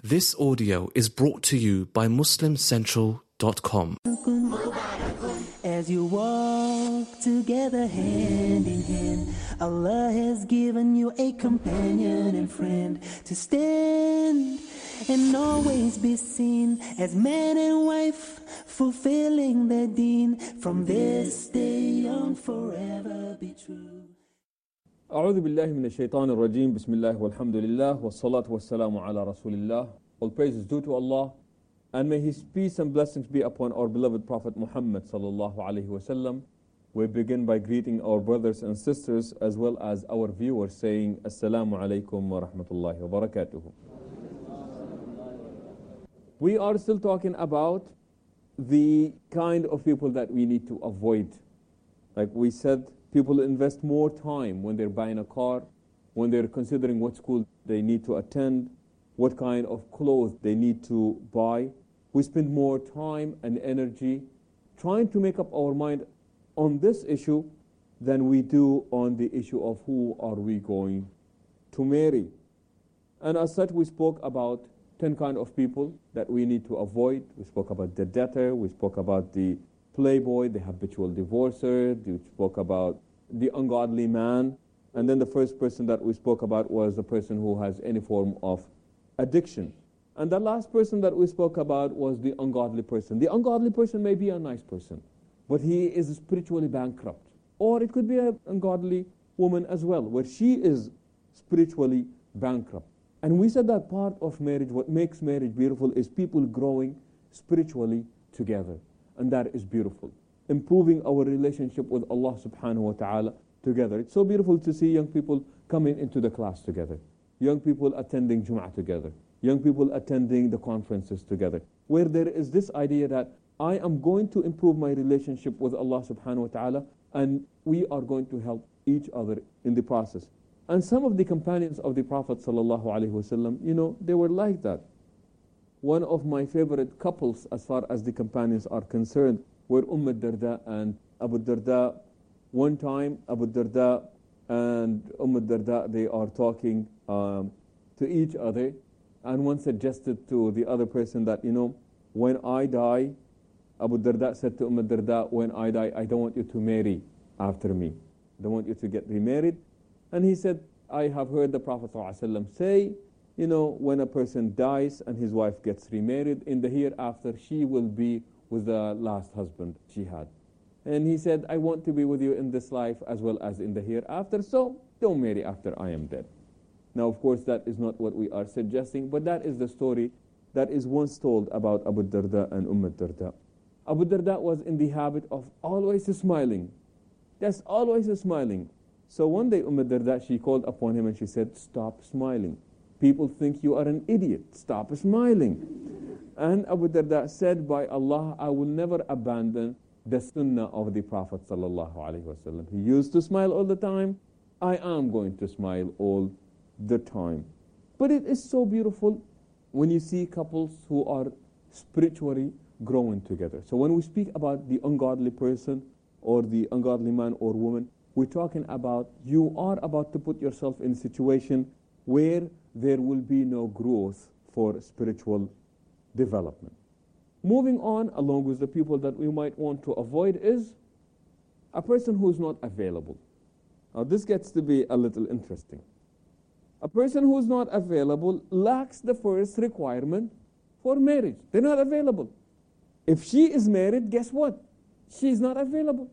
This audio is brought to you by MuslimCentral.com. As you walk together hand in hand, Allah has given you a companion and friend to stand and always be seen as man and wife, fulfilling their deen. From this day on forever be true. أعوذ بالله من الشيطان الرجيم بسم الله والحمد لله والصلاة والسلام على رسول الله. All praise is due to Allah, and may His peace and blessings be upon our beloved Prophet Muhammad sallallahu alaihi wasallam. We begin by greeting our brothers and sisters as well as our viewers, saying Assalamu alaikum wa rahmatullahi wa barakatuhu. We are still talking about the kind of people that we need to avoid. Like we said, people invest more time when they're buying a car, when they're considering what school they need to attend, what kind of clothes they need to buy. We spend more time and energy trying to make up our mind on this issue than we do on the issue of who are we going to marry. And as such, we spoke about 10 kind of people that we need to avoid. We spoke about the debtor, we spoke about the playboy, the habitual divorcer, we spoke about the ungodly man, and then the first person that we spoke about was the person who has any form of addiction. And the last person that we spoke about was the ungodly person. The ungodly person may be a nice person, but he is spiritually bankrupt. Or it could be an ungodly woman as well, where she is spiritually bankrupt. And we said that part of marriage, what makes marriage beautiful, is people growing spiritually together. And that is beautiful. Improving our relationship with Allah subhanahu wa ta'ala together. It's so beautiful to see young people coming into the class together. Young people attending Jum'ah together. Young people attending the conferences together. Where there is this idea that I am going to improve my relationship with Allah subhanahu wa ta'ala, and we are going to help each other in the process. And some of the companions of the Prophet sallallahu alaihi wasallam, they were like that. One of my favorite couples as far as the companions are concerned were Darda and Abu Darda. One time, Abu Darda and Darda, they are talking to each other, and one suggested to the other person that, when I die, Abu Darda said to Darda, when I die, I don't want you to marry after me. I don't want you to get remarried. And he said, I have heard the Prophet ﷺ say, when a person dies and his wife gets remarried, in the hereafter, she will be with the last husband she had. And he said, I want to be with you in this life as well as in the hereafter, so don't marry after I am dead. Now, of course, that is not what we are suggesting, but that is the story that is once told about Abu Darda and Darda. Abu Darda was in the habit of always smiling. Just always smiling. So one day, Darda, she called upon him and she said, stop smiling. People think you are an idiot. Stop smiling. And Abu Darda said, by Allah, I will never abandon the sunnah of the Prophet sallallahu alaihi wasallam. He used to smile all the time. I am going to smile all the time. But it is so beautiful when you see couples who are spiritually growing together. So when we speak about the ungodly person or the ungodly man or woman, we're talking about you are about to put yourself in a situation where there will be no growth for spiritual development. Moving on, along with the people that we might want to avoid, is a person who is not available. Now this gets to be a little interesting. A person who is not available lacks the first requirement for marriage. They're not available. If she is married, guess what? She's not available.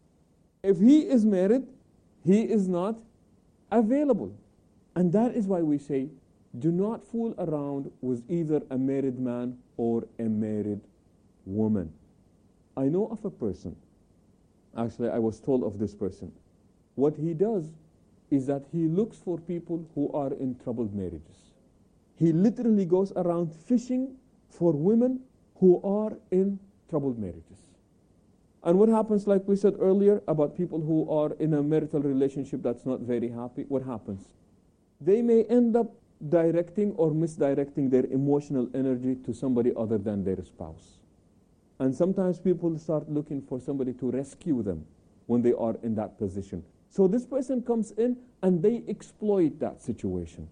If he is married, he is not available. And that is why we say, do not fool around with either a married man or a married woman. I know of a person, actually I was told of this person. What he does is that he looks for people who are in troubled marriages. He literally goes around fishing for women who are in troubled marriages. And what happens, like we said earlier, about people who are in a marital relationship that's not very happy, what happens? They may end up directing or misdirecting their emotional energy to somebody other than their spouse. And sometimes people start looking for somebody to rescue them when they are in that position. So this person comes in and they exploit that situation.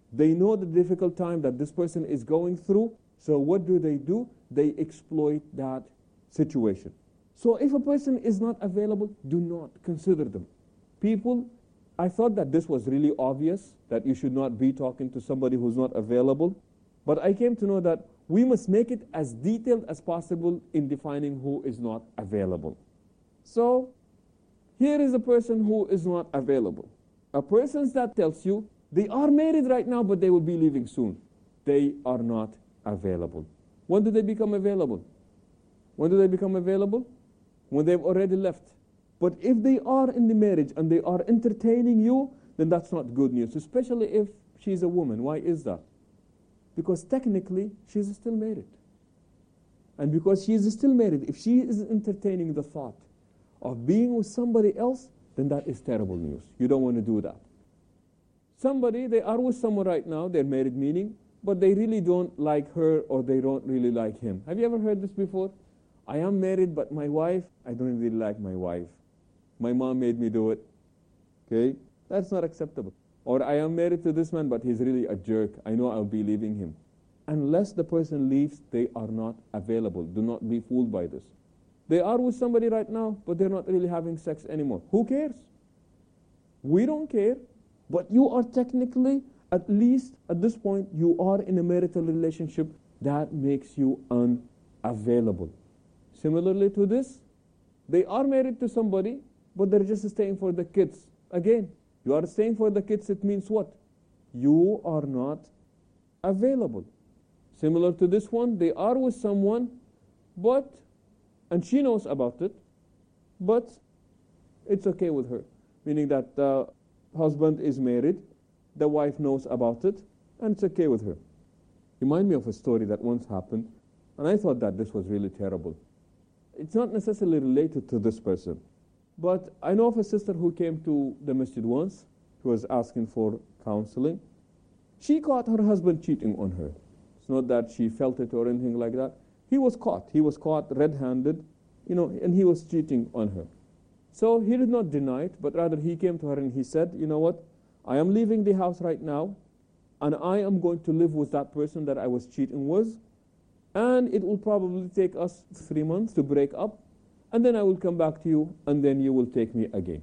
They know the difficult time that this person is going through. So what do? They exploit that situation. So if a person is not available, do not consider them. People, I thought that this was really obvious, that you should not be talking to somebody who's not available. But I came to know that we must make it as detailed as possible in defining who is not available. So here is a person who is not available. A person that tells you they are married right now, but they will be leaving soon. They are not available. When do they become available? When do they become available? When they've already left. But if they are in the marriage and they are entertaining you, then that's not good news, especially if she's a woman. Why is that? Because technically, she's still married. And because she is still married, if she is entertaining the thought of being with somebody else, then that is terrible news. You don't want to do that. Somebody, they are with someone right now, they're married meaning, but they really don't like her or they don't really like him. Have you ever heard this before? I am married, but my wife, I don't really like my wife. My mom made me do it. Okay? That's not acceptable. Or I am married to this man, but he's really a jerk. I know I'll be leaving him. Unless the person leaves, they are not available. Do not be fooled by this. They are with somebody right now, but they're not really having sex anymore. Who cares? We don't care. But you are technically, at least at this point, you are in a marital relationship that makes you unavailable. Similarly to this, they are married to somebody, but they're just staying for the kids. Again, you are staying for the kids, it means what? You are not available. Similar to this one, they are with someone, and she knows about it, but it's okay with her. Meaning that the husband is married, the wife knows about it, and it's okay with her. Remind me of a story that once happened, and I thought that this was really terrible. It's not necessarily related to this person, but I know of a sister who came to the masjid once. She was asking for counseling. She caught her husband cheating on her. It's not that she felt it or anything like that. He was caught. He was caught red-handed, and he was cheating on her. So he did not deny it, but rather he came to her and he said, you know what? I am leaving the house right now, and I am going to live with that person that I was cheating with, and it will probably take us 3 months to break up, and then I will come back to you, and then you will take me again.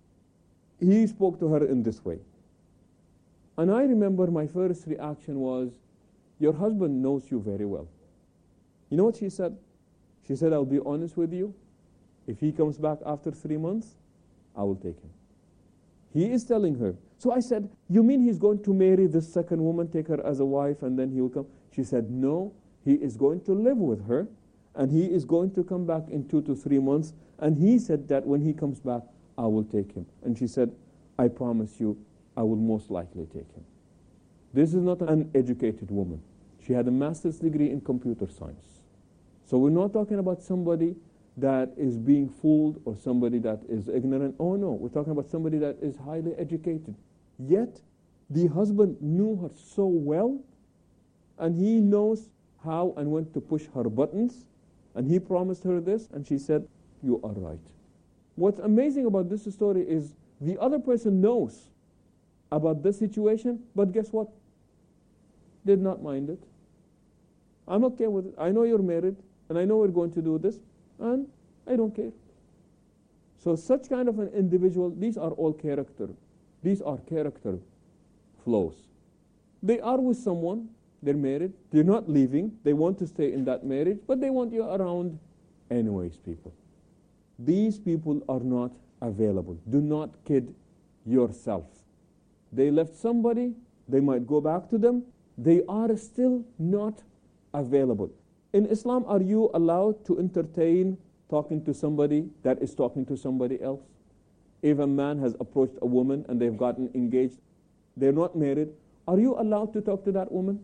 He spoke to her in this way. And I remember my first reaction was, your husband knows you very well. You know what she said? She said, I'll be honest with you. If he comes back after 3 months, I will take him. He is telling her. So I said, you mean he's going to marry this second woman, take her as a wife, and then he will come? She said, no, he is going to live with her, and he is going to come back in 2 to 3 months, and he said that when he comes back, I will take him. And she said, I promise you, I will most likely take him. This is not an educated woman. She had a master's degree in computer science. So we're not talking about somebody that is being fooled or somebody that is ignorant. Oh no, we're talking about somebody that is highly educated. Yet, the husband knew her so well, and he knows how and when to push her buttons, and he promised her this, and she said, you are right. What's amazing about this story is the other person knows about this situation, but guess what? Did not mind it. I'm okay with it. I know you're married, and I know we're going to do this, and I don't care. So such kind of an individual, these are all character. These are character flaws. They are with someone, they're married, they're not leaving, they want to stay in that marriage, but they want you around anyways, people. These people are not available. Do not kid yourself. They left somebody, they might go back to them, they are still not available. In Islam, are you allowed to entertain talking to somebody that is talking to somebody else? If a man has approached a woman and they've gotten engaged, they're not married, are you allowed to talk to that woman?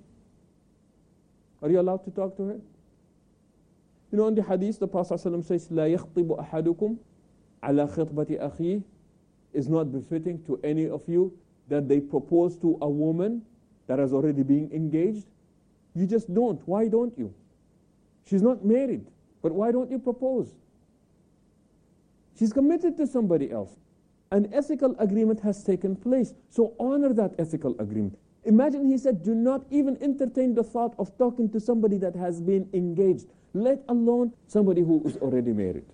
Are you allowed to talk to her? You know, in the hadith, the Prophet ﷺ says, لا يخطب أحدكم على خطبة أخيه. Is not befitting to any of you that they propose to a woman that has already been engaged. You just don't. Why don't you? She's not married, but why don't you propose? She's committed to somebody else. An ethical agreement has taken place, so honor that ethical agreement. Imagine he said, do not even entertain the thought of talking to somebody that has been engaged, let alone somebody who is already married.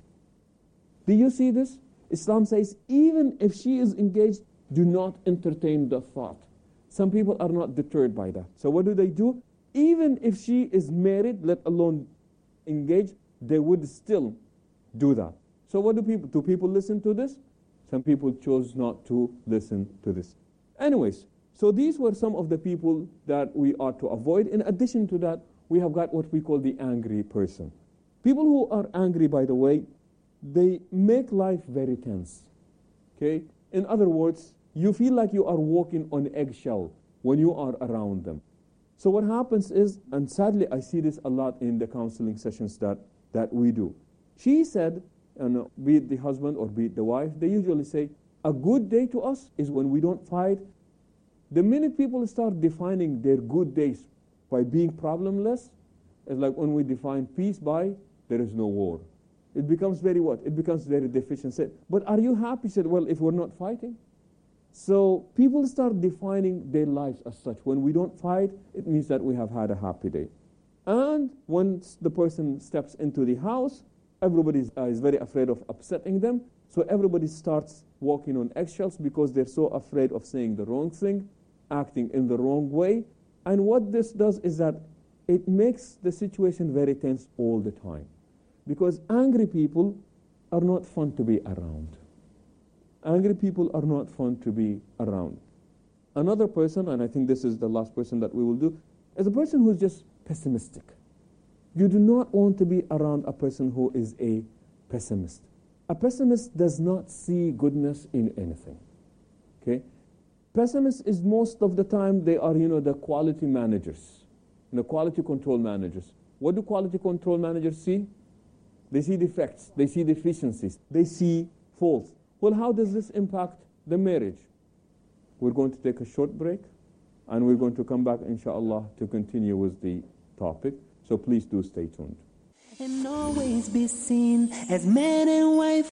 Do you see this? Islam says, even if she is engaged, do not entertain the thought. Some people are not deterred by that. So what do? Even if she is married, let alone engaged, they would still do that. So what do people listen to this? Some people chose not to listen to this. Anyways, so these were some of the people that we are to avoid. In addition to that, we have got what we call the angry person. People who are angry, by the way, they make life very tense. Okay? In other words, you feel like you are walking on eggshell when you are around them. So what happens is, and sadly I see this a lot in the counseling sessions that we do. She said, be it the husband or be it the wife, they usually say, a good day to us is when we don't fight. The minute people start defining their good days by being problemless, it's like when we define peace by, there is no war. It becomes very what? It becomes very deficient. But are you happy? Said, well, if we're not fighting? So people start defining their lives as such. When we don't fight, it means that we have had a happy day. And once the person steps into the house, everybody is very afraid of upsetting them. So everybody starts walking on eggshells because they're so afraid of saying the wrong thing, acting in the wrong way. And what this does is that it makes the situation very tense all the time. Because angry people are not fun to be around. Angry people are not fun to be around. Another person, and I think this is the last person that we will do, is a person who's just pessimistic. You do not want to be around a person who is a pessimist. A pessimist does not see goodness in anything. Okay? Pessimists is most of the time, they are, the quality managers, the quality control managers. What do quality control managers see? They see defects, they see deficiencies, they see faults. Well, how does this impact the marriage? We're going to take a short break, and we're going to come back, inshallah, to continue with the topic. So please do stay tuned. And always be seen as man and wife.